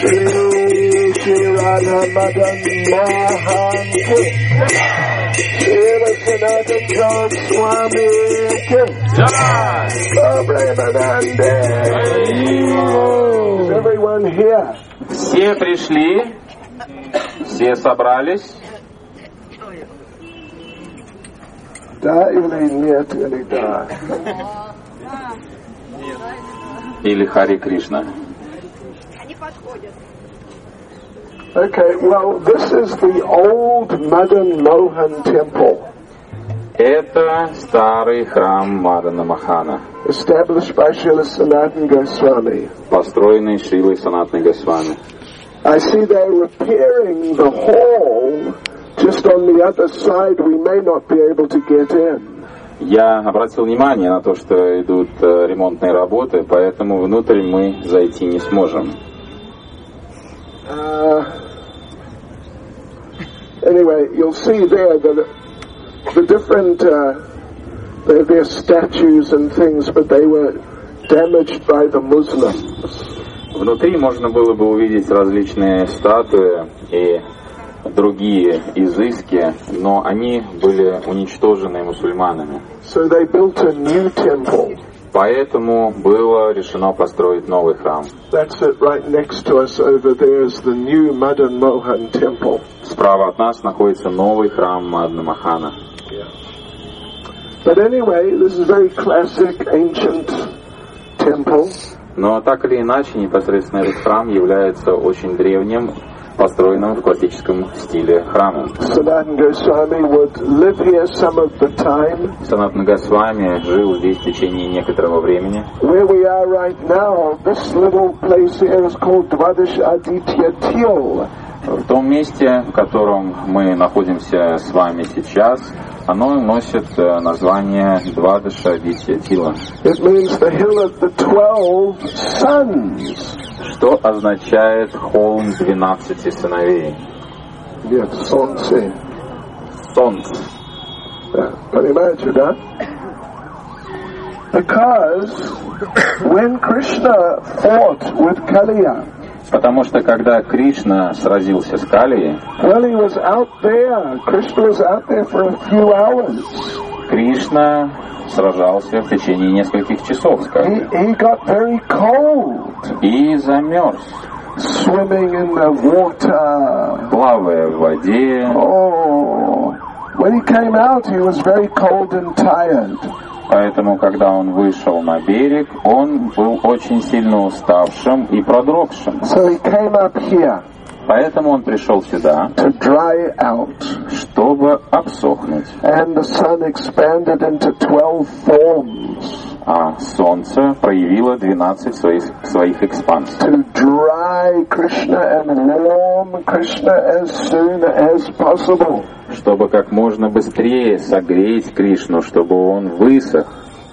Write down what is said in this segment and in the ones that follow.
Shri Radha Madan Mohan Ki, Shri Sanatana Goswami Ki, Prabhupada. Is everyone here? Все пришли, все собрались. Да или нет, или да? Или Хари Кришна. Okay, well, this is the old Madan Mohan temple. Это старый храм Мадана Мохана, Established by Srila Sanatana Goswami. построенный Шрилой Санатной Госвами. I see they're repairing the hall just on the other side. We may not be able to get in. Я обратил внимание на то, что идут ремонтные работы, поэтому внутрь мы зайти не сможем. Anyway, you'll see there that the different their statues and things, but they were damaged by the Muslims. Внутри можно было бы увидеть различные статуи и другие изыски, но они были уничтожены мусульманами. So they built a new temple. Поэтому было решено построить новый храм. That's it, right next to us over there is the new Madan Mohan temple. Справа от нас находится новый храм Мадана Мохана. But anyway, this is a very classic ancient temple. Но так или иначе, непосредственно этот храм является очень древним, построенным в классическом стиле храмом. Sanatana Goswami would live here some of the time. Санатана Госвами жил здесь в течение некоторого времени. Where we are right now, this little place here is called Dwadash Aditya Til. В том месте, в котором мы находимся с вами сейчас, оно носит название Двадаша Адитья Тила. It means the hill of the 12 sons. Что означает холм 12 сыновей? Нет, солнце. Солнце. Понимаете, да? Because when Krishna fought with Kaliya, Потому что когда Кришна сразился с Калией, well, he was out there. Krishna was out there for a few hours. Кришна сражался в течение нескольких часов, скажем. He got very cold. И замерз, Swimming in the water. плавая в воде. Oh, when he came out, he was very cold and tired. Поэтому, когда он вышел на берег, он был очень сильно уставшим и продрогшим. So he came up here Поэтому он пришел сюда, to dry out. чтобы обсохнуть. And the sun expanded into 12 forms. А солнце проявило 12 своих экспансий. To dry Krishna and warm Krishna as soon as possible. Чтобы как можно быстрее согреть Кришну, чтобы он высох.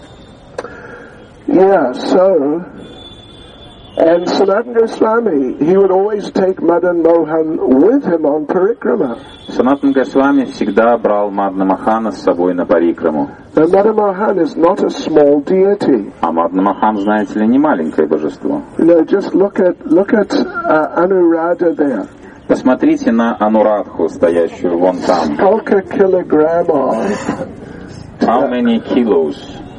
Yeah, so, and Sanatana Goswami, he would always take Madan Mohan with him on parikrama. Санатана Госвами всегда брал Мадана Мохана с собой на парикраму. Now Madan Mohan is not a small deity. А Мадана Мохан, знаете ли, не маленькое божество. You know, just look at Anuradha there. Посмотрите на Анурадху, стоящую вон там. Сколько килограммов? How many kilos?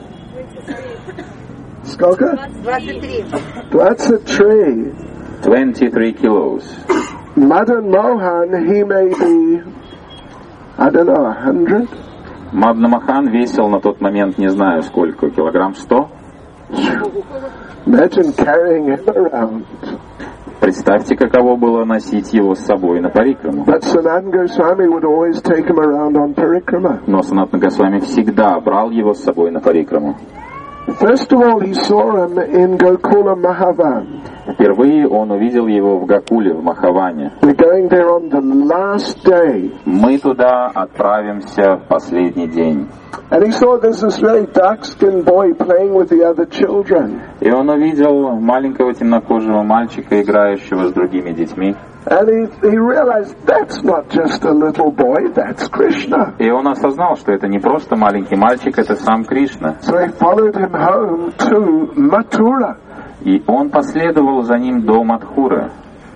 Сколько? 23. 23. 23 kilos. Madan Mohan, he may be, I don't know, 100? Мадана Мохан весил на тот момент, не знаю сколько, килограмм 100. Imagine carrying him around. Представьте, каково было носить его с собой на парикраму. But Sanatana Goswami would always take him around on parikrama. Но Санатана Госвами всегда брал его с собой на парикраму. First of all, he saw him in Gokula Mahavan. Впервые он увидел его в Гокуле, в Махаване. We're going there on the last day. Мы туда отправимся в последний день. And he saw there's this very dark-skinned boy playing with the other children. И он увидел маленького темнокожего мальчика, играющего с другими детьми. And he realized that's not just a little boy, that's Krishna. И он осознал, что это не просто маленький мальчик, это сам Кришна. So he followed him home to Mathura. И он последовал за ним до Мадхуры.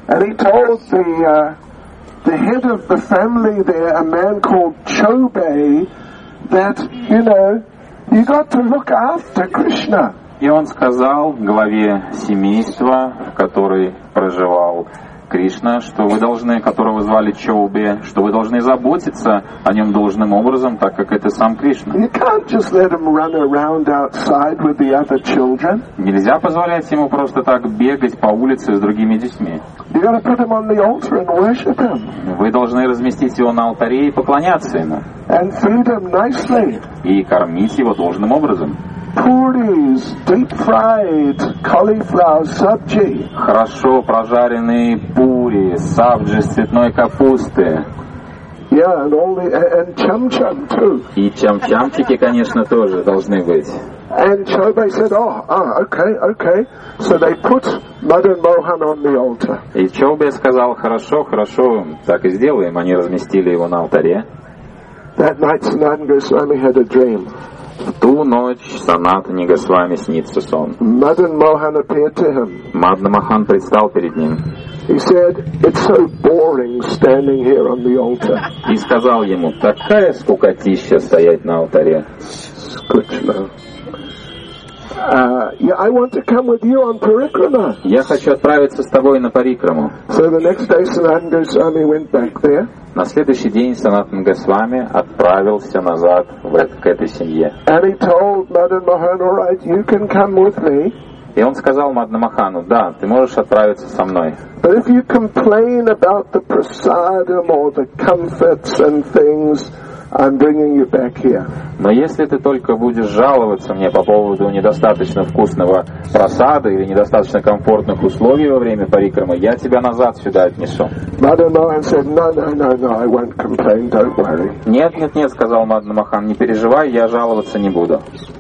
And he told the head of the family there, a man called Chobei, that, you know, you got to look after Krishna. И он сказал главе семейства, в которой проживал Кришна, что вы должны, которого звали Чоубе, что вы должны заботиться о нем должным образом, так как это сам Кришна. You can't just let him run around outside with the other children. Нельзя позволять ему просто так бегать по улице с другими детьми. You got to put him on the altar and worship him. Вы должны разместить его на алтаре и поклоняться ему. And feed him nicely. И кормить его должным образом. Puris, deep fried cauliflower sabji. Хорошо прожаренные пури, сабджи с цветной капусты. Yeah, and cham-cham too. И чам-чамчики, конечно, тоже должны быть. And Chobei said, okay. So they put Madan Mohan on the altar. И Чоубе сказал, хорошо, так и сделаем. Они разместили его на алтаре. That night Sanatana Goswami had a dream. В ту ночь Санатане Госвами снится сон. Madan Mohan appeared to him. Мадна Мохан предстал перед ним. He said, it's so boring standing here on the altar. И сказал ему, такая скукотища стоять на алтаре. Skutchlo. I want to come with you on parikrama. Я хочу отправиться с тобой на парикраму. So the next day Sanatana Goswami went back there. На следующий день Санатана Госвами отправился назад к этой семье. And he told Madan Mohan, all right, you can come with me. И он сказал Мадна Мохану, да, ты можешь отправиться со мной. But if you complain about the prasadam or the comforts and things, I'm bringing you back here. Но если ты только будешь жаловаться мне по поводу недостаточно вкусного просада или недостаточно комфортных условий во время парикрамы, я тебя назад сюда отнесу. Madan Mohan said, no, I won't complain, don't worry. Нет, сказал Мадна Мохан, не переживай, я жаловаться не буду.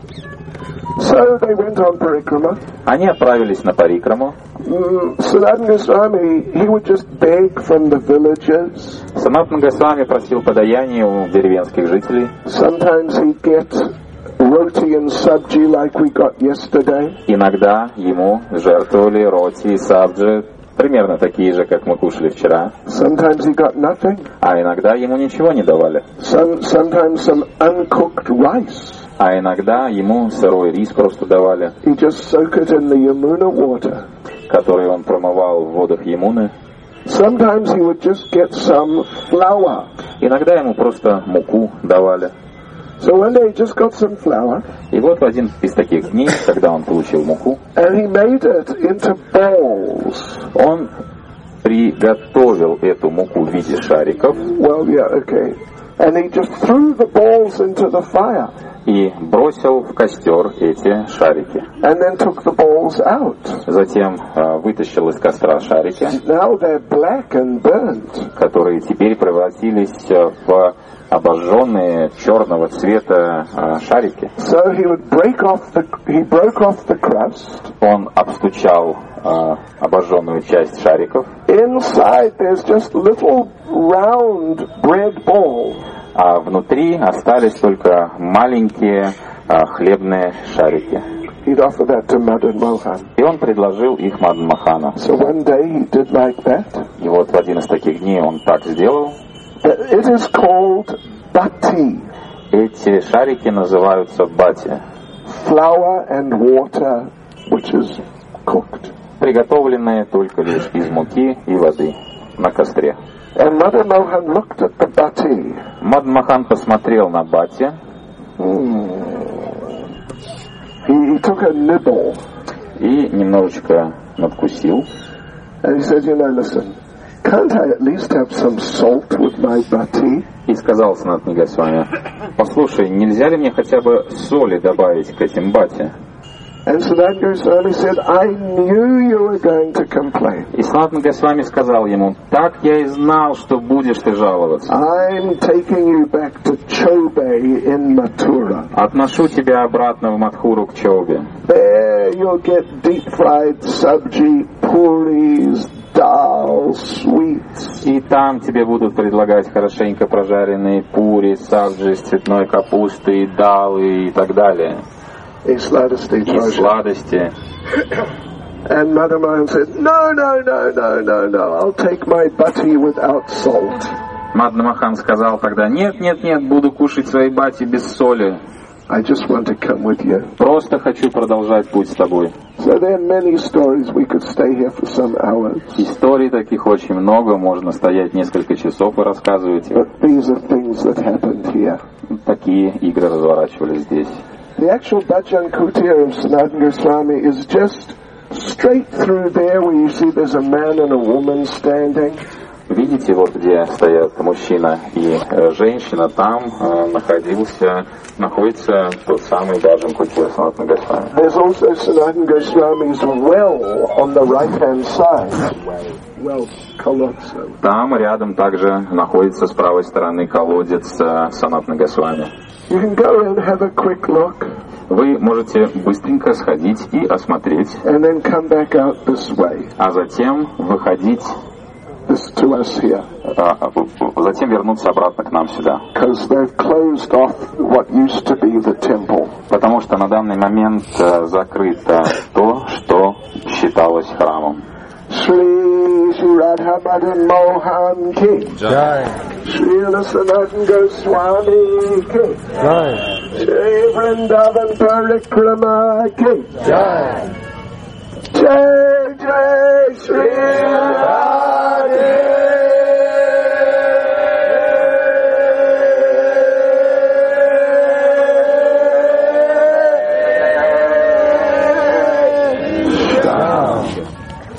So they went on parikrama. Они отправились на парикраму. Sanatana Goswami, he would just beg from the villagers. Санатана Госвами просил подаяния у деревенских жителей. Sometimes he'd get roti and sabji like we got yesterday. Иногда ему жертвовали роти и сабджи, примерно такие же, как мы кушали вчера. Sometimes he got nothing. А иногда ему ничего не давали. Sometimes some uncooked rice. А иногда ему сырой рис просто давали. He just soak it in the Yamuna water. Который он промывал в водах Ямуны. Sometimes he would just get some flour. Иногда ему просто муку давали. So one day he just got some flour. И вот в один из таких дней, когда он получил муку, and he made it into balls. Он приготовил эту муку в виде шариков. Well, yeah, okay. And he just threw the balls into the fire. И бросил в костер эти шарики. And then took the balls out. Затем вытащил из костра шарики, Now they're black and burnt. которые теперь превратились в обожженные черного цвета шарики. So he broke off the crust. Он обстучал обожженную часть шариков. Inside there's just little round bread balls. А внутри остались только маленькие хлебные шарики. He'd offer that to Madan Mohan. И он предложил их Мадан Мохану. So one day he did like that. И вот в один из таких дней он так сделал. It is called bati. Эти шарики называются бати. Flour and water, which is cooked. Приготовленные только лишь из муки и воды на костре. And Madan Mohan looked at the bati. Мадан Мохан посмотрел на бати. He took a nibble. И немножечко надкусил. And he said, listen, can't I at least have some salt with my bati? И сказал Санатана Госвами, послушай, нельзя ли мне хотя бы соли добавить к этим бати? And Sanatana Goswami said, I knew you were going to complain. И Санатана Госвами сказал ему, так я и знал, что будешь ты жаловаться. I'm taking you back to Chobei in Mathura. Отношу тебя обратно в Мадхуру к Чоубе. There you'll get deep-fried sabji, puris, dal, sweets. И там тебе будут предлагать хорошенько прожаренные пури, сабджи с цветной капустой, далы и так далее. И сладости. И сладости. And Madan Mohan said, no, I'll take my bhati without salt. Мадан Мохан сказал тогда: нет, буду кушать свои бати без соли. I just want to come with you. Просто хочу продолжать путь с тобой. So there are many stories. We could stay here for some hours. Историй таких очень много, можно стоять несколько часов и рассказывать их. But these are things that happened here. Такие игры разворачивались здесь. The actual Bhajan Kutir of Sanatana Goswami is just straight through there where you see there's a man and a woman standing. Видите, вот где стоят мужчина и женщина, там находится тот самый Баджан Кутир Санатана Госвами. There's also Sanatana Goswami's well on the right-hand side. Well, колодца. Там рядом также находится с правой стороны колодец Санатана Госвами. You can go and have a quick look. Вы можете быстренько сходить и осмотреть, And then come back out this way. а затем выходить, This to us here. затем вернуться обратно к нам сюда. Because they've closed off what used to be the temple. Потому что на данный момент закрыто то, что считалось храмом. Shri Radha Madan Mohan Ki Jai. Srila Sanatana Goswami Ki Jai. Shri Vrindavan Parikrama Ki Jai. Jai Jai Shri Radha